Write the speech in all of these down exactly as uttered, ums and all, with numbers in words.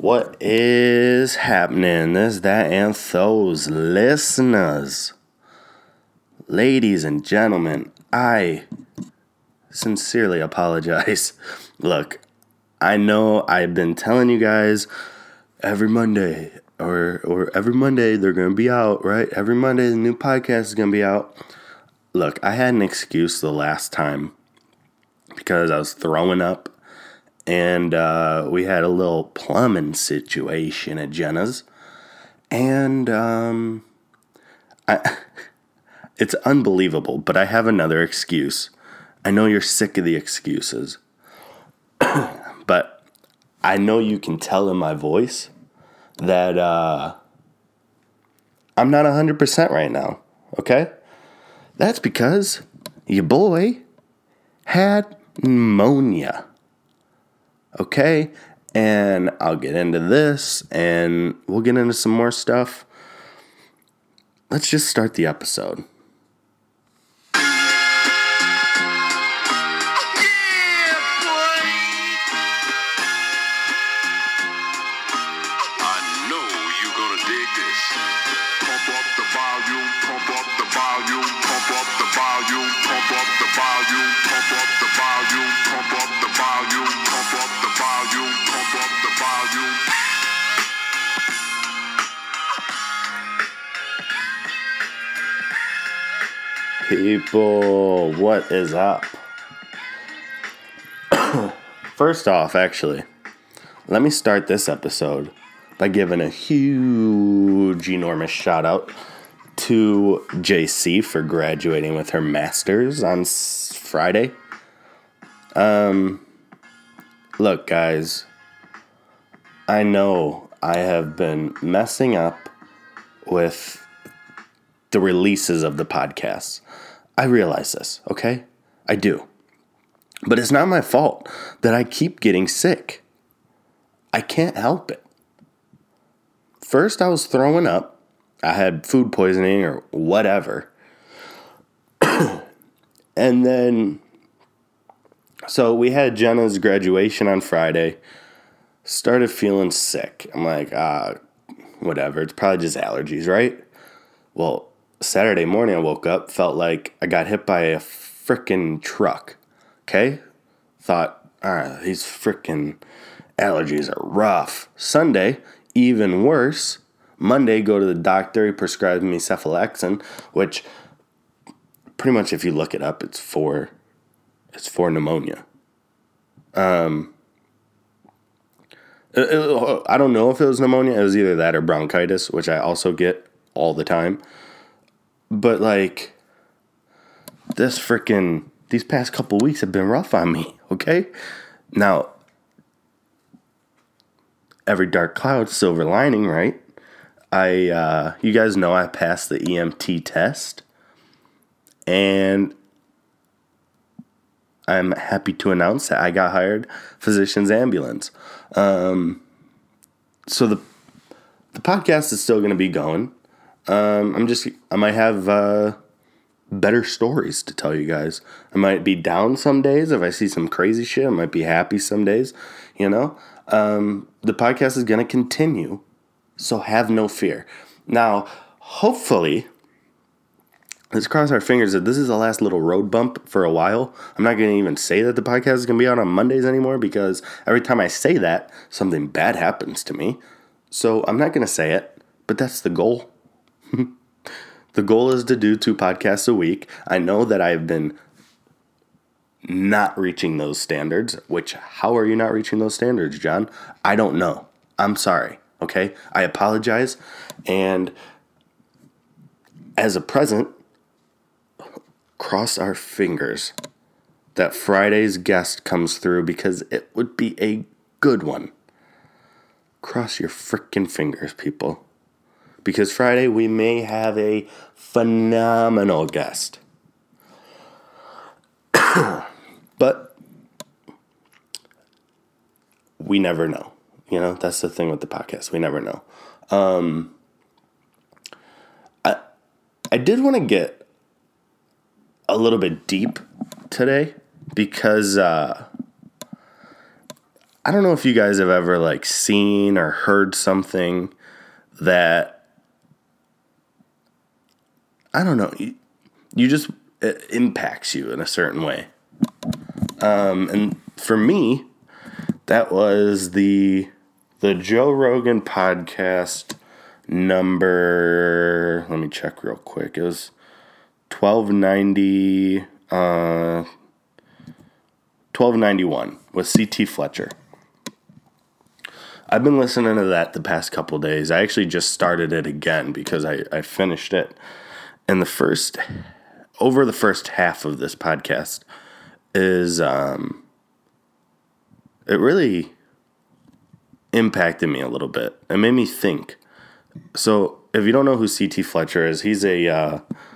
What is happening? This, that, and those listeners. Ladies and gentlemen, I sincerely apologize. Look, I know I've been telling you guys every Monday, or or every Monday they're going to be out, right? Every Monday the new podcast is going to be out. Look, I had an excuse the last time because I was throwing up. And uh, we had a little plumbing situation at Jenna's. And um, I, it's unbelievable, but I have another excuse. I know you're sick of the excuses. But I know you can tell in my voice that uh, I'm not one hundred percent right now, okay? That's because your boy had pneumonia. Okay, and I'll get into this, and we'll get into some more stuff. Let's just start the episode. People, what is up? First off, actually, let me start this episode by giving a huge, enormous shout out to J C for graduating with her master's on Friday. Um, look, guys, I know I have been messing up with the releases of the podcasts. I realize this, okay? I do. But it's not my fault that I keep getting sick. I can't help it. First, I was throwing up. I had food poisoning or whatever. And then, so we had Jenna's graduation on Friday. Started feeling sick. I'm like, ah, whatever. It's probably just allergies, right? Well, Saturday morning I woke up, felt like I got hit by a frickin' truck. Okay? Thought, alright, these frickin' allergies are rough. Sunday, even worse. Monday, go to the doctor, he prescribed me cephalexin, which pretty much if you look it up, it's for it's for pneumonia. Um it, it, I don't know if it was pneumonia, it was either that or bronchitis, which I also get all the time. But, like, this freaking, these past couple weeks have been rough on me, okay? Now, every dark cloud, silver lining, right? I, uh, you guys know I passed the E M T test. And I'm happy to announce that I got hired physician's ambulance. Um, so the, the podcast is still going to be going. Um, I'm just, I might have, uh, better stories to tell you guys. I might be down some days if I see some crazy shit. I might be happy some days, you know? Um, the podcast is going to continue, so have no fear. Now, hopefully, let's cross our fingers that this is the last little road bump for a while. I'm not going to even say that the podcast is going to be out on Mondays anymore because every time I say that, something bad happens to me. So I'm not going to say it, but that's the goal. The goal is to do two podcasts a week. I know that I've been not reaching those standards, which, how are you not reaching those standards, John? I don't know. I'm sorry, okay? I apologize. And as a present, cross our fingers that Friday's guest comes through because it would be a good one. Cross your frickin' fingers, people. Because Friday we may have a phenomenal guest. But we never know. You know, that's the thing with the podcast. We never know. Um, I I did want to get a little bit deep today because uh, I don't know if you guys have ever like seen or heard something that, I don't know, you, you just, it impacts you in a certain way. Um, and for me, that was the the Joe Rogan podcast number, let me check real quick. It was twelve ninety, uh, twelve ninety-one with C T Fletcher. I've been listening to that the past couple days. I actually just started it again because I, I finished it. And the first, over the first half of this podcast is, um, it really impacted me a little bit. It made me think. So if you don't know who C T Fletcher is, he's a, uh,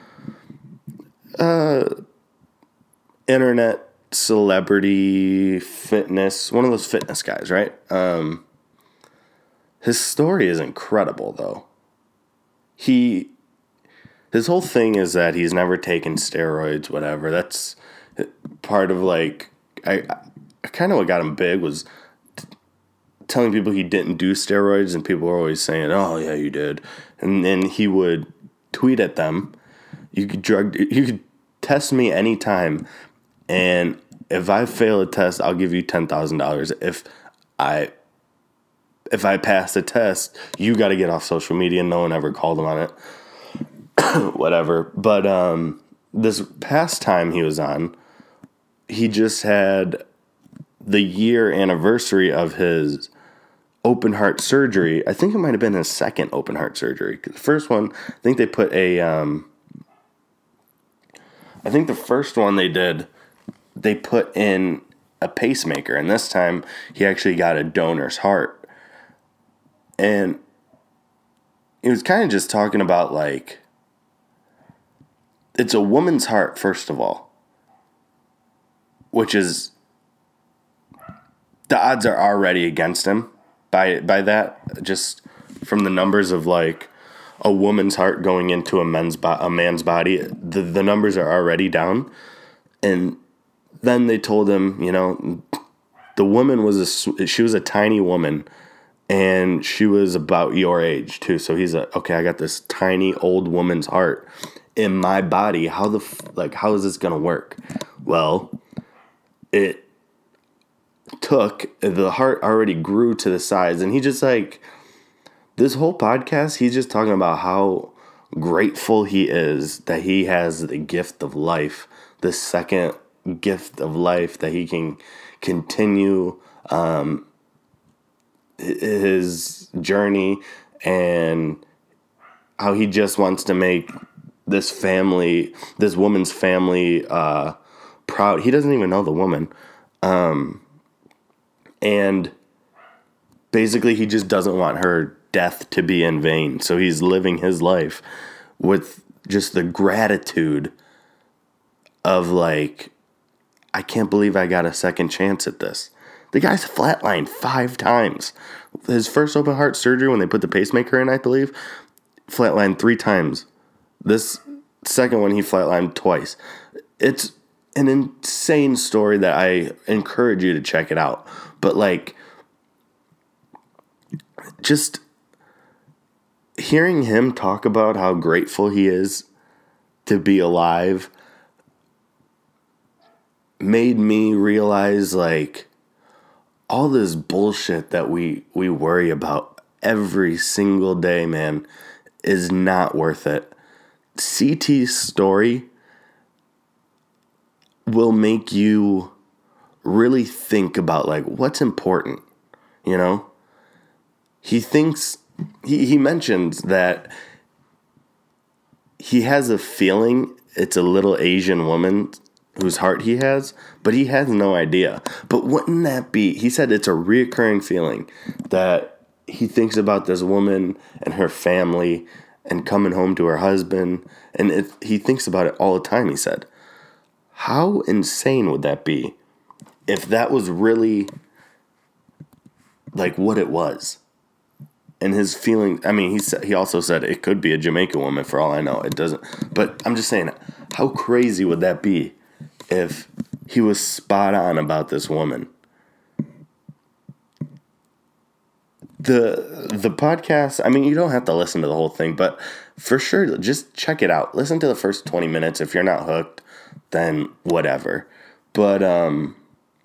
uh, internet celebrity fitness, one of those fitness guys, right? Um, his story is incredible, though. He, his whole thing is that he's never taken steroids, whatever. That's part of, like, I, I kind of what got him big was t- telling people he didn't do steroids, and people were always saying, oh, yeah, you did. And then he would tweet at them, you could drug, you could test me anytime, and if I fail a test, I'll give you ten thousand dollars. If I if I pass the test, you got to get off social media. No one ever called him on it. Whatever. But um, this past time he was on, he just had the year anniversary of his open heart surgery. I think it might have been his second open heart surgery. The first one, I think they put a... Um, I think the first one they did, they put in a pacemaker, and this time he actually got a donor's heart. And he was kind of just talking about, like, it's a woman's heart, first of all, which is, the odds are already against him by by that, just from the numbers of, like, a woman's heart going into a men's bo- a man's body. The, the numbers are already down. And then they told him, you know, the woman was a, she was a tiny woman, and she was about your age too. So he's like, okay, I got this tiny old woman's heart in my body. How the, like, how is this going to work? Well, it took, the heart already grew to the size, and he just, like, this whole podcast, he's just talking about how grateful he is that he has the gift of life, the second gift of life, that he can continue um, his journey, and how he just wants to make this family, this woman's family, uh, proud. He doesn't even know the woman. Um, and basically he just doesn't want her death to be in vain. So he's living his life with just the gratitude of, like, I can't believe I got a second chance at this. The guy's flatlined five times. His first open heart surgery, when they put the pacemaker in, I believe, flatlined three times. This second one, he flatlined twice. It's an insane story that I encourage you to check it out. But, like, just hearing him talk about how grateful he is to be alive made me realize, like, all this bullshit that we, we worry about every single day, man, is not worth it. C T's story will make you really think about, like, what's important, you know? He thinks, he, he mentions that he has a feeling it's a little Asian woman whose heart he has, but he has no idea. But wouldn't that be, he said it's a reoccurring feeling that he thinks about this woman and her family and coming home to her husband, and it, he thinks about it all the time, he said. How insane would that be if that was really, like, what it was? And his feeling, I mean, he said, he also said it could be a Jamaican woman for all I know. It doesn't, but I'm just saying, how crazy would that be if he was spot on about this woman? the the podcast, I mean, you don't have to listen to the whole thing, but for sure, just check it out. Listen to the first twenty minutes. If you're not hooked, then whatever. But um,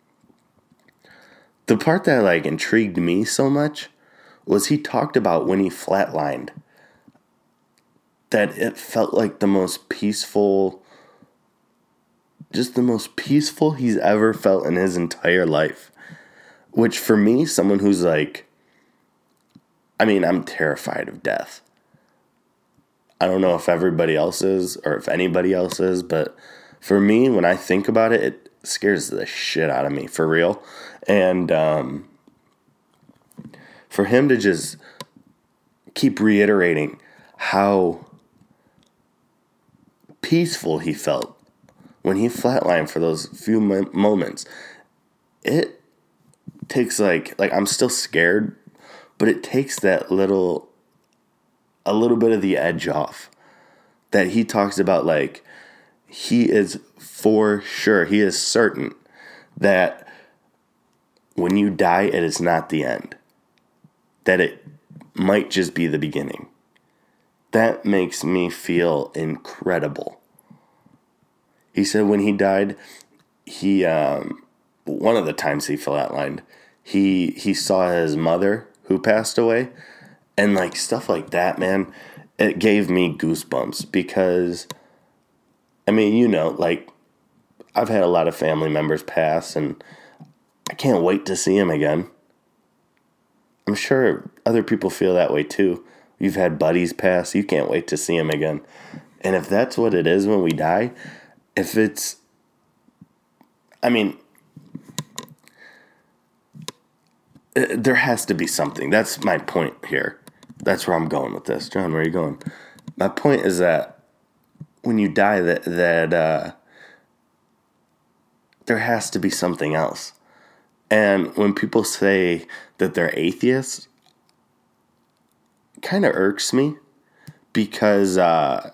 the part that like intrigued me so much was he talked about when he flatlined, that it felt like the most peaceful, just the most peaceful he's ever felt in his entire life. Which for me, someone who's like, I mean, I'm terrified of death. I don't know if everybody else is or if anybody else is, but for me, when I think about it, it scares the shit out of me, for real. And um, for him to just keep reiterating how peaceful he felt when he flatlined for those few mo- moments, it takes like, like I'm still scared, but it takes that little, a little bit of the edge off. That he talks about, like, he is for sure, he is certain that when you die, it is not the end. That it might just be the beginning. That makes me feel incredible. He said when he died, he, um, one of the times he flatlined, he, he saw his mother who passed away, and like stuff like that, man, it gave me goosebumps because, I mean, you know, like I've had a lot of family members pass and I can't wait to see them again. I'm sure other people feel that way too. You've had buddies pass, you can't wait to see them again. And if that's what it is when we die, if it's, I mean, there has to be something. That's my point here. That's where I'm going with this. John, where are you going? My point is that when you die, that that uh, there has to be something else. And when people say that they're atheists, it kind of irks me because uh,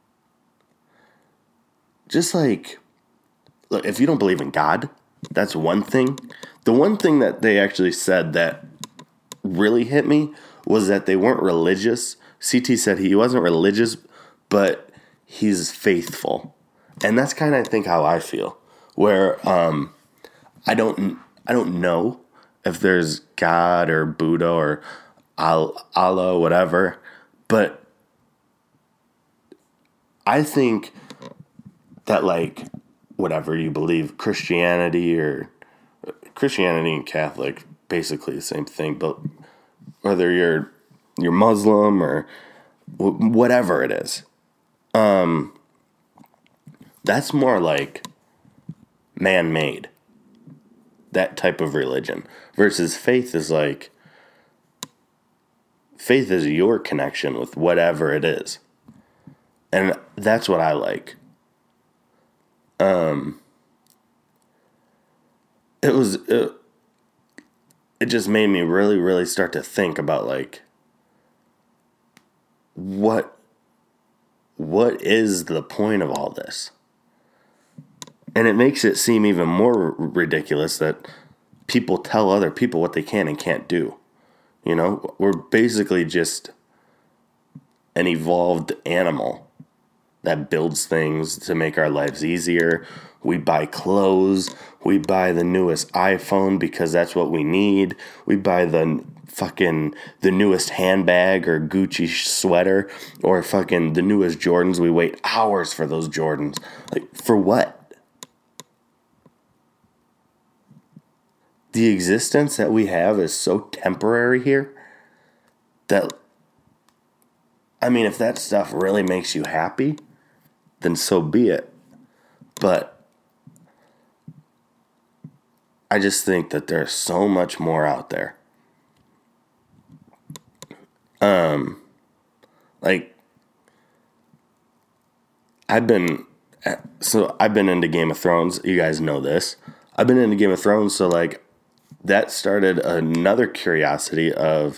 just like, look, if you don't believe in God, that's one thing. The one thing that they actually said that really hit me was that they weren't religious. C T said he wasn't religious, but he's faithful. And that's kind of, I think, how I feel. Where um, I don't I don't know if there's God or Buddha or Allah, whatever. But I think that, like, whatever you believe, Christianity or Christianity and Catholic, basically the same thing, but whether you're you're Muslim or w- whatever it is, um, that's more like man-made. That type of religion versus faith is like faith is your connection with whatever it is, and that's what I like. Um, it was. It, It just made me really, really start to think about, like, what, what is the point of all this? And it makes it seem even more ridiculous that people tell other people what they can and can't do. You know, we're basically just an evolved animal that builds things to make our lives easier. We buy clothes. We buy the newest iPhone because that's what we need. We buy the fucking the newest handbag or Gucci sweater or fucking the newest Jordans. We wait hours for those Jordans. Like, for what? The existence that we have is so temporary here that, I mean, if that stuff really makes you happy, then so be it. But I just think that there's so much more out there. Um, like, I've been, so I've been into Game of Thrones. You guys know this. I've been into Game of Thrones, so like, that started another curiosity of,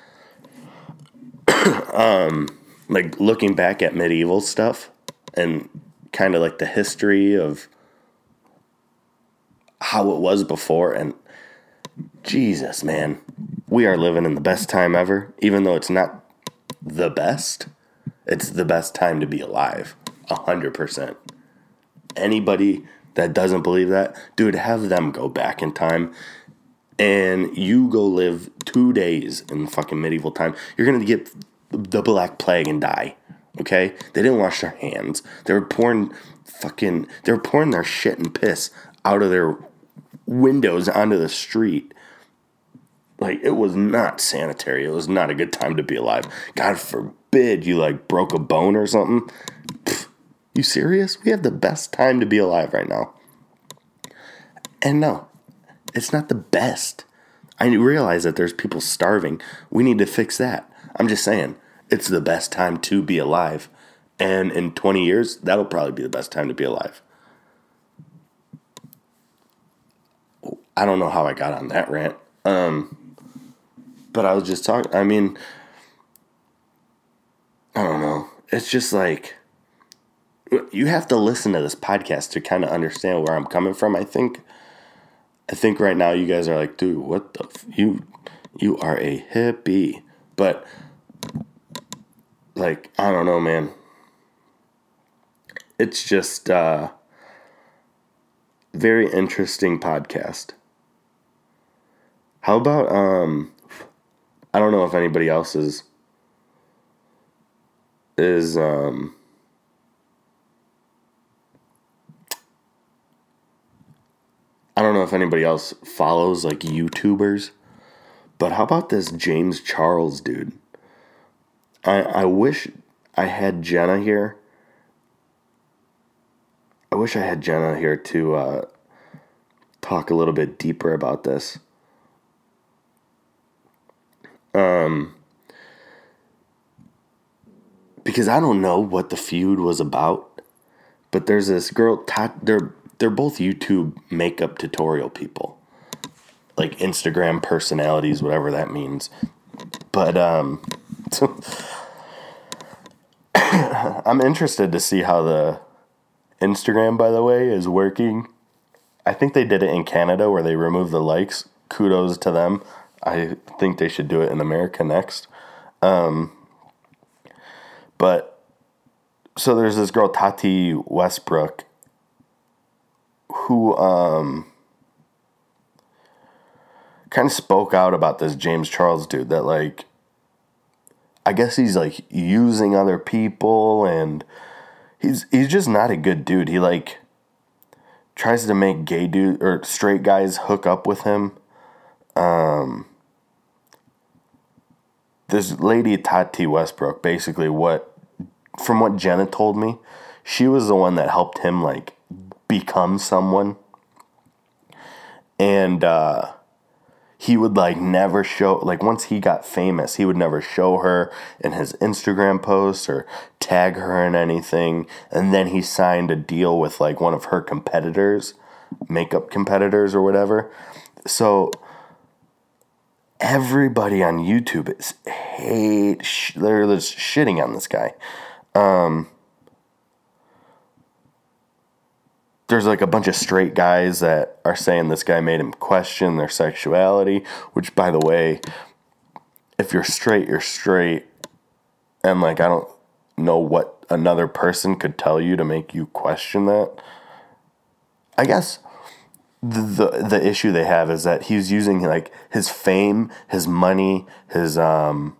um, like looking back at medieval stuff and kind of like the history of how it was before. And Jesus, man, we are living in the best time ever, even though it's not the best. It's the best time to be alive, a hundred percent. Anybody that doesn't believe that, dude, have them go back in time and you go live two days in fucking medieval time. You're gonna get the Black Plague and die. Okay? They didn't wash their hands. They were pouring fucking, they were pouring their shit and piss out of their windows onto the street. Like, it was not sanitary. It was not a good time to be alive. God forbid you, like, broke a bone or something. Pfft, you serious? We have the best time to be alive right now. And no, it's not the best. I realize that there's people starving. We need to fix that. I'm just saying, it's the best time to be alive. And in twenty years, that'll probably be the best time to be alive. I don't know how I got on that rant. Um... But I was just talking, I mean, I don't know. It's just like, you have to listen to this podcast to kind of understand where I'm coming from, I think. I think right now you guys are like, dude, what the, f- you, you are a hippie. But, like, I don't know, man. It's just, uh, very interesting podcast. How about, um... I don't know if anybody else is, is, um, I don't know if anybody else follows, like, YouTubers, but how about this James Charles dude? I, I wish I had Jenna here. I wish I had Jenna here to, uh, talk a little bit deeper about this. Um, because I don't know what the feud was about, but there's this girl, they're, they're both YouTube makeup tutorial people, like Instagram personalities, whatever that means. But, um, so I'm interested to see how the Instagram, by the way, is working. I think they did it in Canada where they removed the likes. Kudos to them. I think they should do it in America next. Um, but, so there's this girl, Tati Westbrook, who um, kind of spoke out about this James Charles dude that, like, I guess he's, like, using other people, and he's he's just not a good dude. He, like, tries to make gay dude or straight guys hook up with him. Um, this lady, Tati Westbrook, basically what, from what Jenna told me, she was the one that helped him, like, become someone. And, uh, he would, like, never show, like, once he got famous, he would never show her in his Instagram posts or tag her in anything. And then he signed a deal with, like, one of her competitors, makeup competitors or whatever. So everybody on YouTube is hate, sh- they're just shitting on this guy. Um, there's like a bunch of straight guys that are saying this guy made him question their sexuality, which, by the way, if you're straight, you're straight. And, like, I don't know what another person could tell you to make you question that. I guess the, the the issue they have is that he's using, like, his fame, his money, his, um,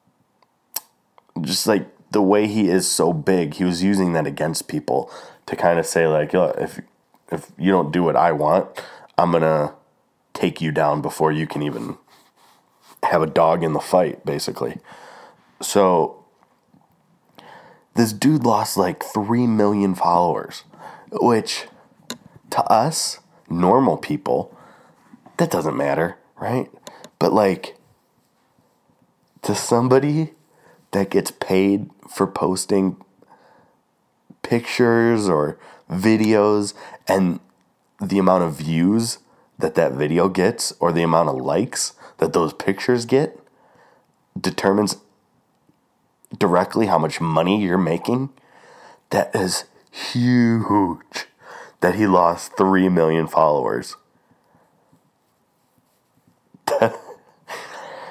just, like, the way he is so big, he was using that against people to kind of say, like, yo, if if you don't do what I want, I'm going to take you down before you can even have a dog in the fight, basically. So this dude lost like three million followers, which to us, normal people, that doesn't matter, right? But, like, to somebody that gets paid for posting pictures or videos, and the amount of views that that video gets or the amount of likes that those pictures get determines directly how much money you're making. That is huge that he lost three million followers.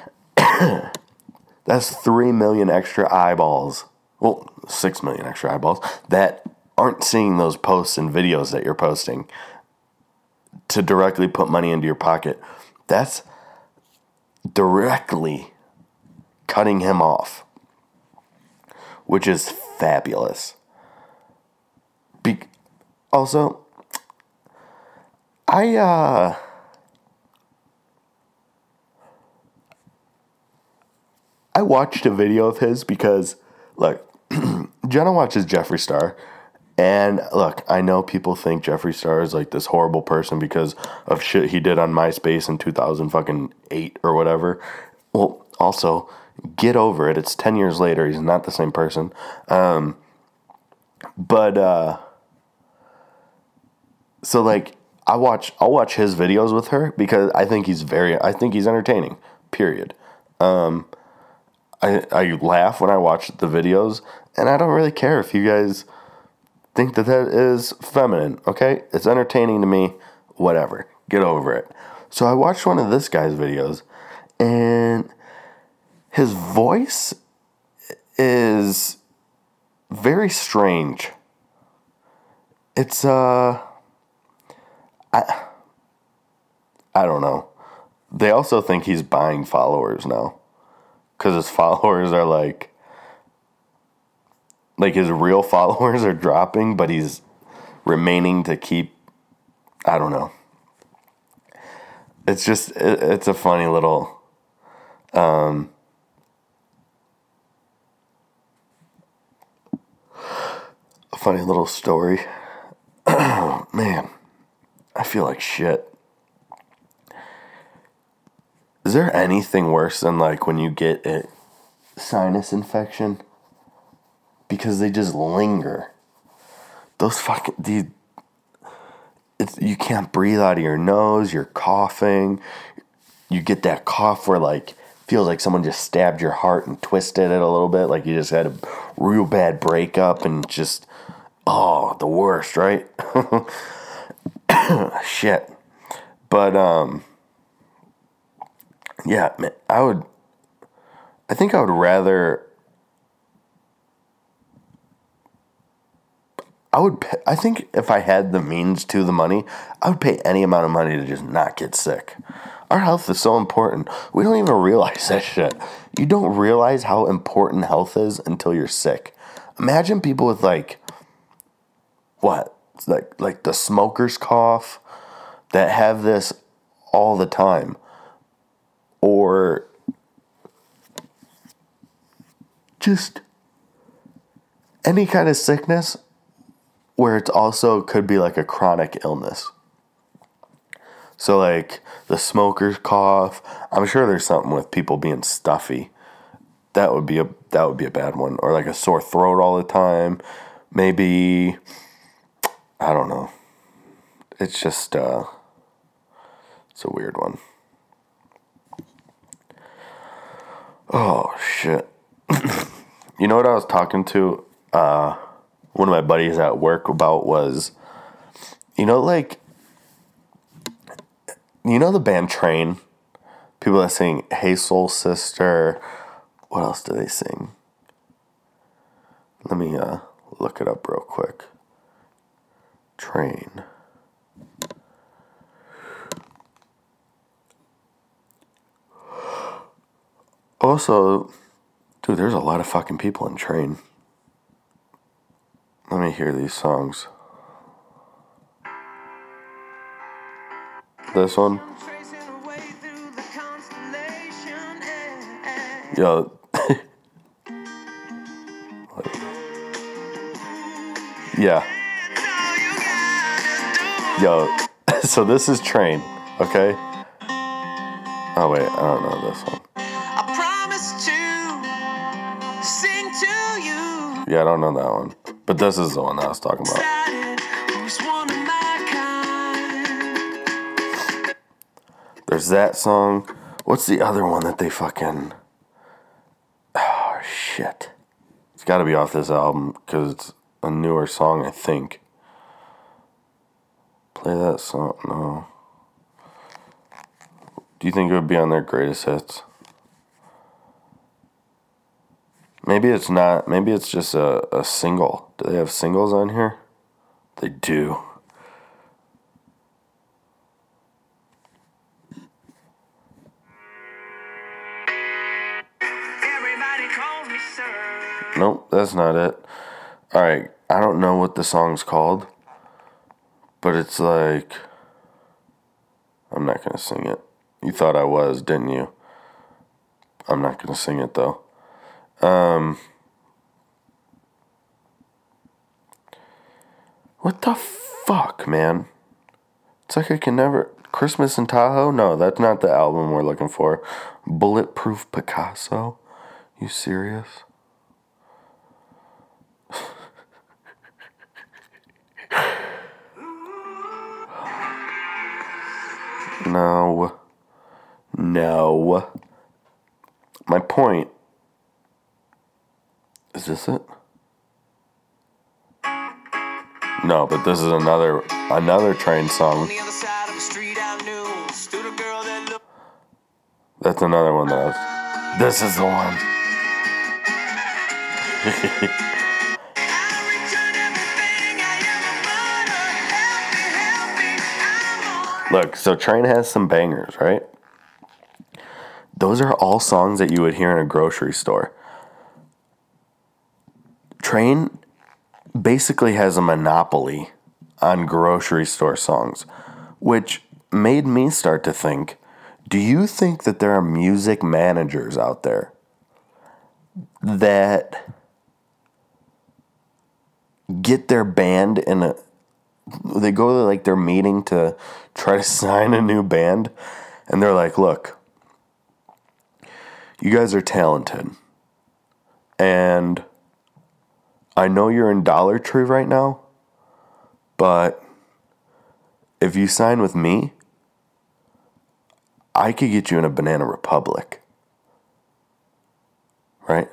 That's three million extra eyeballs. Well, six million extra eyeballs that aren't seeing those posts and videos that you're posting to directly put money into your pocket. That's directly cutting him off, which is fabulous. Be- also, I, uh... I watched a video of his because, look, Jenna watches Jeffree Star, and look, I know people think Jeffree Star is like this horrible person because of shit he did on MySpace in two thousand fucking eight or whatever. Well, also, get over it. It's ten years later. He's not the same person. Um, but, uh, so like, I watch, I'll watch his videos with her because I think he's very, I think he's entertaining, period. Um, I, I laugh when I watch the videos, and I don't really care if you guys think that that is feminine, okay? It's entertaining to me, whatever. Get over it. So I watched one of this guy's videos, and his voice is very strange. It's, uh, I, I don't know. They also think he's buying followers now. Because his followers are like, like his real followers are dropping, but he's remaining to keep, I don't know. It's just, it, it's a funny little, um, a funny little story. Oh, man, I feel like shit. Is there anything worse than like when you get a sinus infection? Because they just linger. Those fucking, dude, it's, you can't breathe out of your nose, you're coughing. You get that cough where like, feels like someone just stabbed your heart and twisted it a little bit. Like you just had a real bad breakup and just, oh, the worst, right? Shit. But, um... yeah, man, I would, I think I would rather, I would, pay, I think if I had the means to the money, I would pay any amount of money to just not get sick. Our health is so important. We don't even realize that shit. You don't realize how important health is until you're sick. Imagine people with like, what, like, like the smoker's cough that have this all the time. Or just any kind of sickness where it's also could be like a chronic illness. So like the smoker's cough, I'm sure there's something with people being stuffy. That would be a that would be a bad one. Or like a sore throat all the time. Maybe, I don't know. It's just uh it's a weird one. Oh, shit. You know what I was talking to uh, one of my buddies at work about was, you know, like, you know the band Train? People that sing Hey Soul Sister. What else do they sing? Let me uh, look it up real quick. Train. Also, dude, there's a lot of fucking people in Train. Let me hear these songs. This one. Yo. Yeah. Yo. So this is Train, okay? Oh, wait, I don't know this one. Yeah, I don't know that one. But this is the one that I was talking about. There's that song. What's the other one that they fucking... Oh, shit. It's got to be off this album because it's a newer song, I think. Play that song. No. Do you think it would be on their greatest hits? Maybe it's not. Maybe it's just a, a single. Do they have singles on here? They do. Everybody calls me sir. Nope, that's not it. Alright, I don't know what the song's called, but it's like... I'm not going to sing it. You thought I was, didn't you? I'm not going to sing it, though. Um... What the fuck, man? It's like I can never... Christmas in Tahoe? No, that's not the album we're looking for. Bulletproof Picasso? You serious? No. No. My point... Is this it? No, but this is another another Train song. On the other side of the street I knew stood a girl that looked. That's another one that I was... This is the one. I returned everything I ever bought her. Help me, help me, I'm on. Look, so Train has some bangers, right? Those are all songs that you would hear in a grocery store. Train basically has a monopoly on grocery store songs, which made me start to think, do you think that there are music managers out there that get their band in a... They go to like their meeting to try to sign a new band, and they're like, look, you guys are talented, and I know you're in Dollar Tree right now, but if you sign with me, I could get you in a Banana Republic. Right?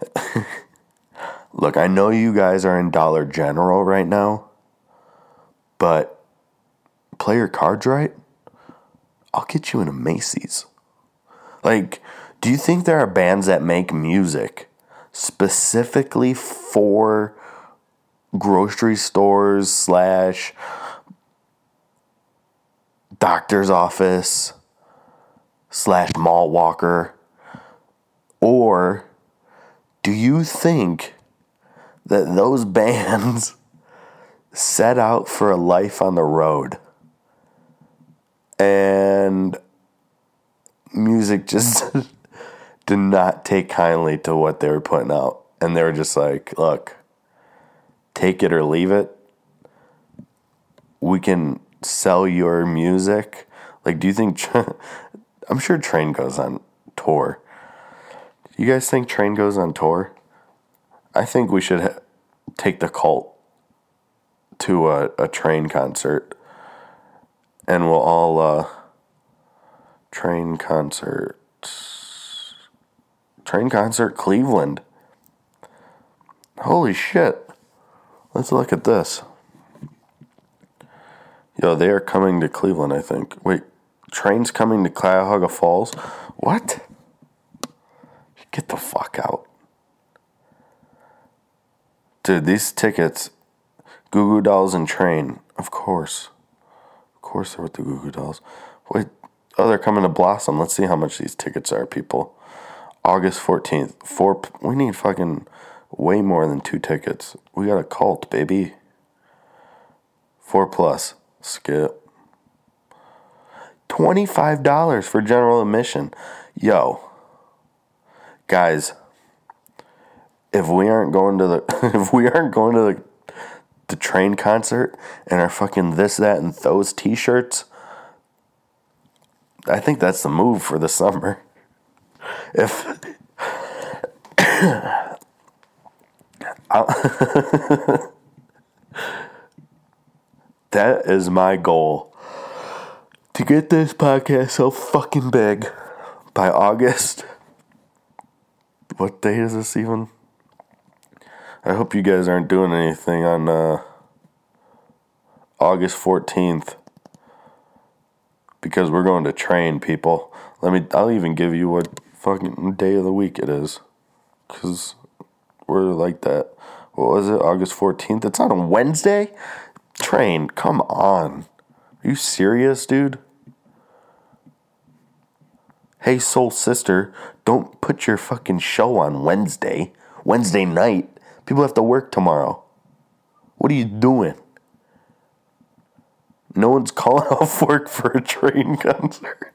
Look, I know you guys are in Dollar General right now, but play your cards right, I'll get you in a Macy's. Like, do you think there are bands that make music specifically for grocery stores slash doctor's office slash mall walker? Or do you think that those bands set out for a life on the road and music just did not take kindly to what they were putting out, and they were just like, look, take it or leave it. We can sell your music. Like, do you think... I'm sure Train goes on tour. You guys think Train goes on tour? I think we should ha- take the Cult to a, a Train concert, and we'll all uh, Train concert, Train concert Cleveland. Holy shit! Let's look at this. Yo, they are coming to Cleveland, I think. Wait, Train's coming to Cuyahoga Falls? What? Get the fuck out. Dude, these tickets, Goo Goo Dolls and Train, of course. Of course they're with the Goo Goo Dolls. Wait, oh, they're coming to Blossom. Let's see how much these tickets are, people. August fourteenth. Four, we need fucking way more than two tickets. We got a Cult, baby. Four plus. Skip. twenty-five dollars for general admission. Yo. Guys, if we aren't going to the if we aren't going to the the Train concert and are fucking this, that, and those t-shirts, I think that's the move for the summer. If that is my goal, to get this podcast so fucking big by August. What day is this even? I hope you guys aren't doing anything on uh, August fourteenth, because we're going to Train, people. Let me. I'll even give you what fucking day of the week it is, because we're like that. What was it? August fourteenth? It's on a Wednesday? Train, come on. Are you serious, dude? Hey, soul sister, don't put your fucking show on Wednesday. Wednesday night. People have to work tomorrow. What are you doing? No one's calling off work for a Train concert.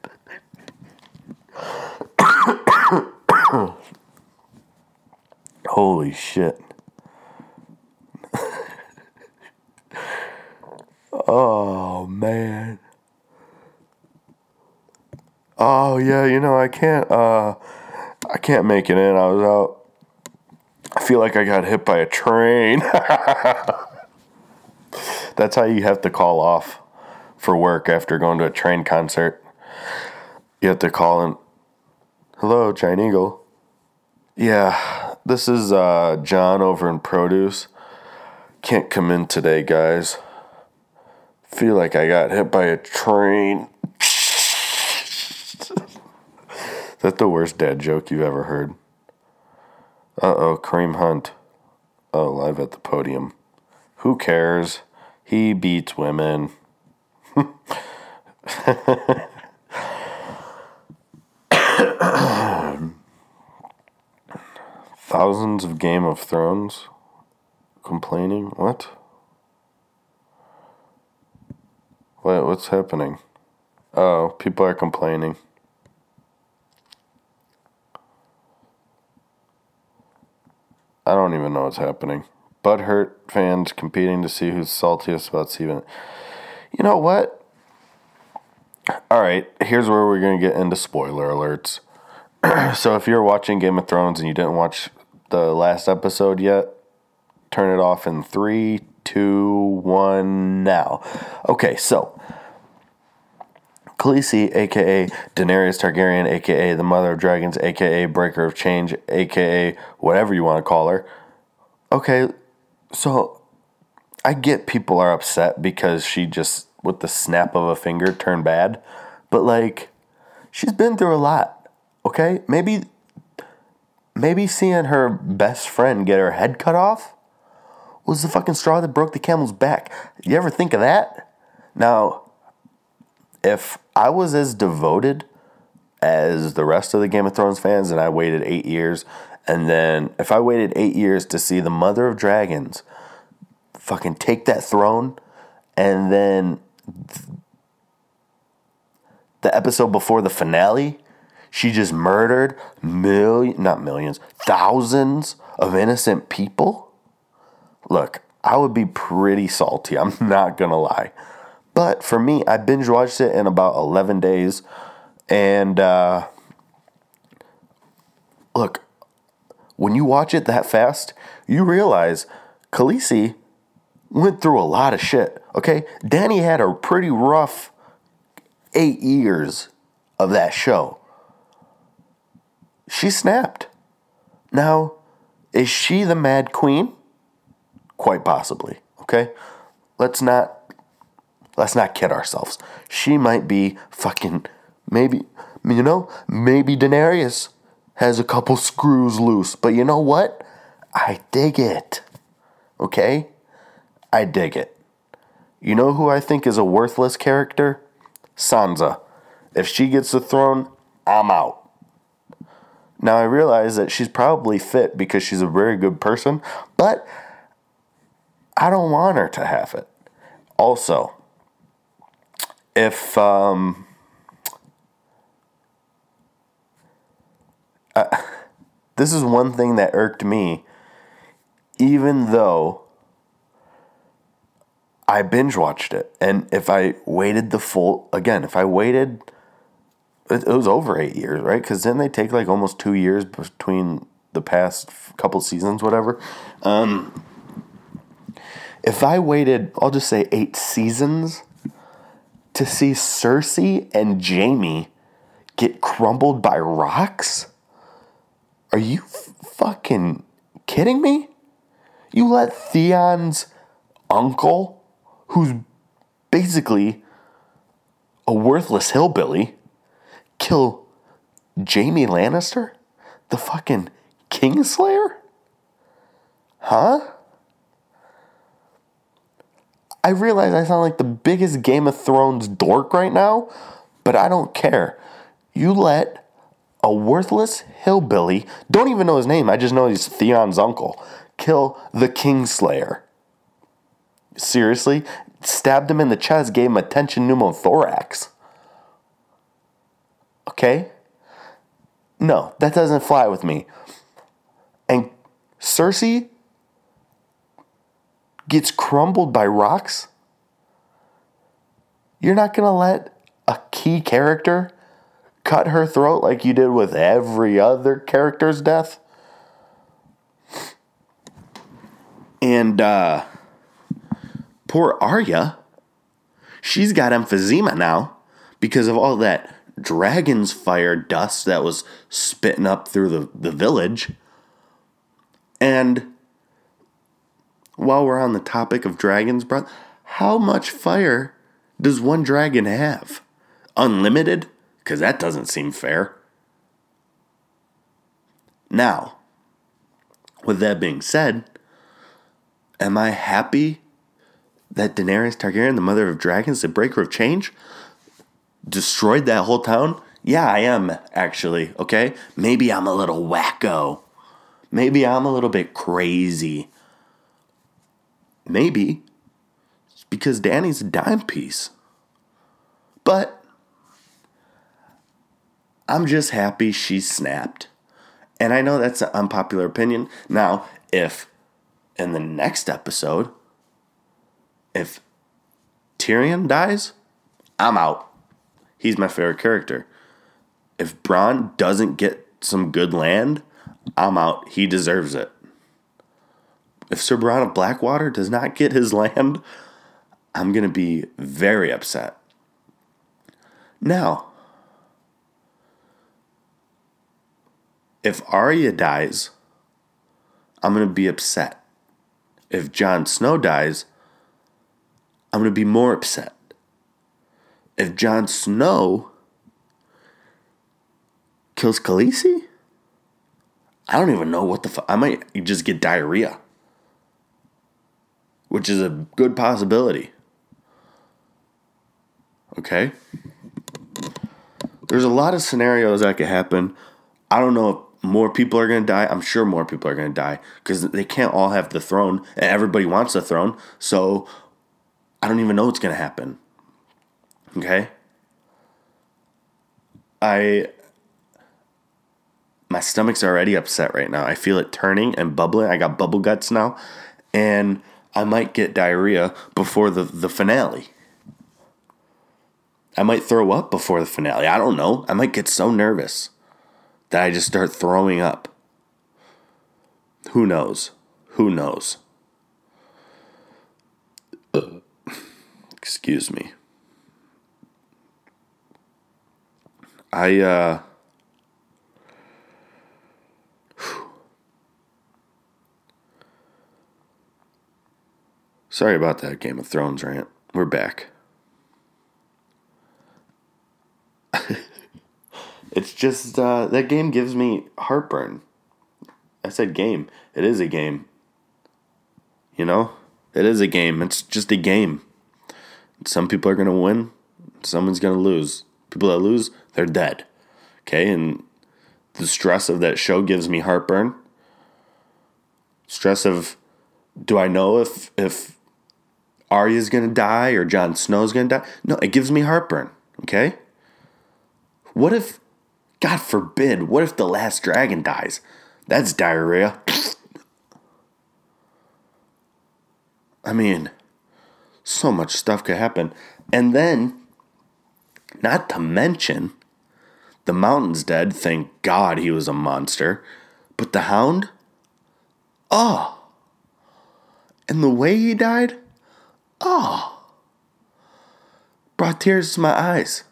Holy shit. Oh, man. Oh, yeah, you know, I can't, uh, I can't make it in. I was out. I feel like I got hit by a train. That's how you have to call off for work after going to a Train concert. You have to call in. Hello, Giant Eagle. Yeah, this is uh, John over in Produce. Can't come in today, guys. Feel like I got hit by a train. Is that the worst dad joke you've ever heard? Uh-oh, Kareem Hunt. Oh, live at the podium. Who cares? He beats women. Thousands of Game of Thrones complaining. What? What? What's happening? Oh, people are complaining. I don't even know what's happening. Butthurt fans competing to see who's saltiest about Steven. You know what? Alright, here's where we're going to get into spoiler alerts. So if you're watching Game of Thrones and you didn't watch the last episode yet, turn it off in three, two, one, now. Okay, so Khaleesi, a k a. Daenerys Targaryen, a k a the Mother of Dragons, a k a. Breaker of Change, a k a whatever you want to call her. Okay, so I get people are upset because she just, with the snap of a finger, turned bad. But, like, she's been through a lot, okay? Maybe, maybe seeing her best friend get her head cut off was the fucking straw that broke the camel's back. You ever think of that? Now, if I was as devoted as the rest of the Game of Thrones fans and I waited eight years, and then if I waited eight years to see the Mother of Dragons fucking take that throne, and then the episode before the finale, she just murdered million, not millions, thousands of innocent people. Look, I would be pretty salty. I'm not gonna lie. But for me, I binge watched it in about eleven days. And uh, look, when you watch it that fast, you realize Khaleesi went through a lot of shit. Okay? Dany had a pretty rough eight years of that show. She snapped. Now, is she the Mad Queen? Quite possibly. Okay? Let's not Let's not kid ourselves. She might be fucking, maybe, you know, maybe Daenerys has a couple screws loose. But you know what? I dig it. Okay? I dig it. You know who I think is a worthless character? Sansa. If she gets the throne, I'm out. Now I realize that she's probably fit because she's a very good person, but I don't want her to have it. Also, If, um, uh, this is one thing that irked me, even though I binge watched it. And if I waited the full, again, if I waited, it, it was over eight years, right? Because then they take like almost two years between the past couple seasons, whatever. Um, if I waited, I'll just say eight seasons to see Cersei and Jaime get crumbled by rocks? Are you f- fucking kidding me? You let Theon's uncle, who's basically a worthless hillbilly, kill Jaime Lannister? The fucking Kingslayer? Huh? I realize I sound like the biggest Game of Thrones dork right now, but I don't care. You let a worthless hillbilly, don't even know his name, I just know he's Theon's uncle, kill the Kingslayer. Seriously? Stabbed him in the chest, gave him a tension pneumothorax. Okay? No, that doesn't fly with me. And Cersei gets crumbled by rocks? You're not going to let a key character cut her throat like you did with every other character's death? And, uh, poor Arya, she's got emphysema now because of all that dragon's fire dust that was spitting up through the, the village. And while we're on the topic of dragons, bro, how much fire does one dragon have? Unlimited? Because that doesn't seem fair. Now, with that being said, am I happy that Daenerys Targaryen, the mother of dragons, the breaker of change, destroyed that whole town? Yeah, I am, actually, okay? Maybe I'm a little wacko. Maybe I'm a little bit crazy. Maybe it's because Dany's a dime piece. But I'm just happy she snapped. And I know that's an unpopular opinion. Now, if in the next episode, if Tyrion dies, I'm out. He's my favorite character. If Bronn doesn't get some good land, I'm out. He deserves it. If Sir Bronn of Blackwater does not get his land, I'm going to be very upset. Now, if Arya dies, I'm going to be upset. If Jon Snow dies, I'm going to be more upset. If Jon Snow kills Khaleesi, I don't even know what the fuck. I might just get diarrhea, which is a good possibility. Okay? There's a lot of scenarios that could happen. I don't know if more people are going to die. I'm sure more people are going to die because they can't all have the throne and everybody wants the throne. So I don't even know what's going to happen. Okay? I... My stomach's already upset right now. I feel it turning and bubbling. I got bubble guts now. And I might get diarrhea before the, the finale. I might throw up before the finale. I don't know. I might get so nervous that I just start throwing up. Who knows? Who knows? Ugh. Excuse me. I, uh... Sorry about that Game of Thrones rant. We're back. It's just, uh, that game gives me heartburn. I said game. It is a game. You know? It is a game. It's just a game. Some people are going to win. Someone's going to lose. People that lose, they're dead. Okay? And the stress of that show gives me heartburn. Stress of, do I know if, if Arya's going to die or Jon Snow's going to die? No, it gives me heartburn. Okay? What if, God forbid, what if the last dragon dies? That's diarrhea. I mean, so much stuff could happen. And then, not to mention, the Mountain's dead. Thank God he was a monster. But the Hound? Oh. And the way he died? Oh. Brought tears to my eyes.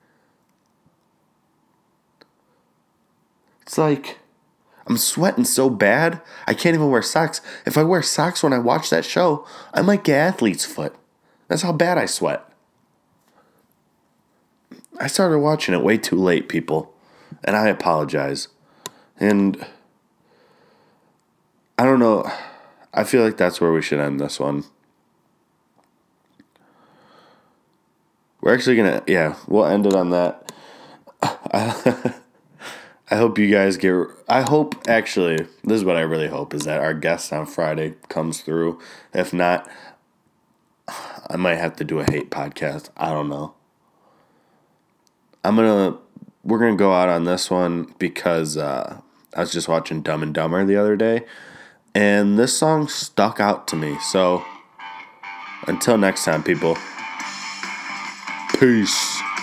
It's like, I'm sweating so bad, I can't even wear socks. If I wear socks when I watch that show, I might get athlete's foot. That's how bad I sweat. I started watching it way too late, people. And I apologize. And I don't know. I feel like that's where we should end this one. We're actually going to, yeah, we'll end it on that. I hope you guys get, I hope, actually, this is what I really hope, is that our guest on Friday comes through. If not, I might have to do a hate podcast. I don't know. I'm going to, we're going to go out on this one because uh, I was just watching Dumb and Dumber the other day, and this song stuck out to me. So, until next time, people. Peace.